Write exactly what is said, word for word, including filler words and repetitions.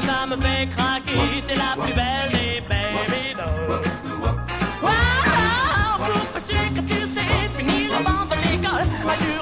ça me fait craquer. T'es la plus belle des baby dolls. Wow, pour passer que tu sais, fini le bande de l'école. Moi, je